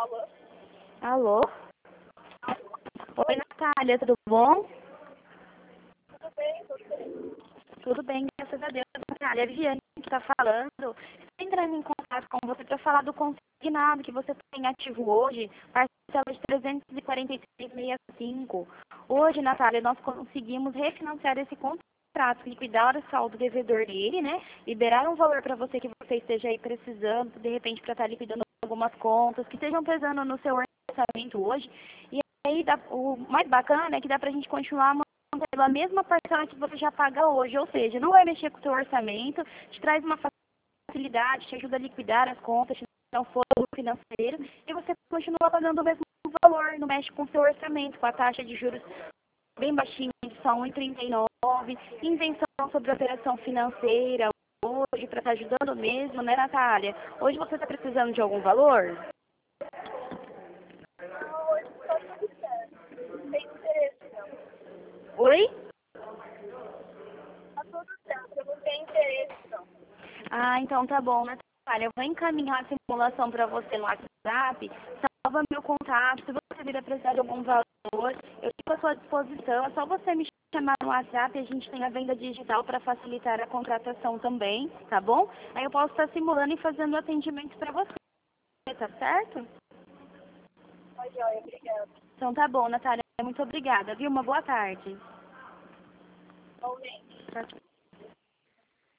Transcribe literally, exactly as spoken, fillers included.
Alô? Alô? Oi, Natália, tudo bom? Tudo bem, você? Tudo bem, graças a Deus, Natália. A Viviane que está falando. Estou entrando em contato com você para falar do consignado que você tem ativo hoje, parcela de trezentos e quarenta e três vírgula sessenta e cinco. Hoje, Natália, nós conseguimos refinanciar esse contrato, liquidar o saldo devedor dele, né? Liberar um valor para você que você esteja aí precisando, de repente, para estar liquidando algumas contas que estejam pesando no seu orçamento hoje. E aí, dá, o mais bacana é que dá para a gente continuar mantendo a mesma parcela que você já paga hoje, ou seja, não vai mexer com o seu orçamento, te traz uma facilidade, te ajuda a liquidar as contas, te dá um fôlego financeiro, e você continua pagando o mesmo valor, não mexe com o seu orçamento, com a taxa de juros bem baixinha, de só um vírgula trinta e nove, isenção sobre a operação financeira hoje, para estar ajudando mesmo, né, Natália? Hoje você está precisando de algum valor? Não, hoje está tudo certo. Não tem interesse, não. Oi? Está tudo certo, eu não tenho interesse, não. Ah, então tá bom, Natália. Eu vou encaminhar a simulação para você no WhatsApp. Salva meu contato. Se você vir a precisar de algum valor, eu fico à sua disposição. É só você me chamar no WhatsApp. A gente tem a venda digital para facilitar a contratação também, tá bom? Aí eu posso estar simulando e fazendo atendimento para você, tá certo? Tá joia, obrigada. Então tá bom, Natália. Muito obrigada, viu? Uma boa tarde. Igualmente. Tchau, tchau.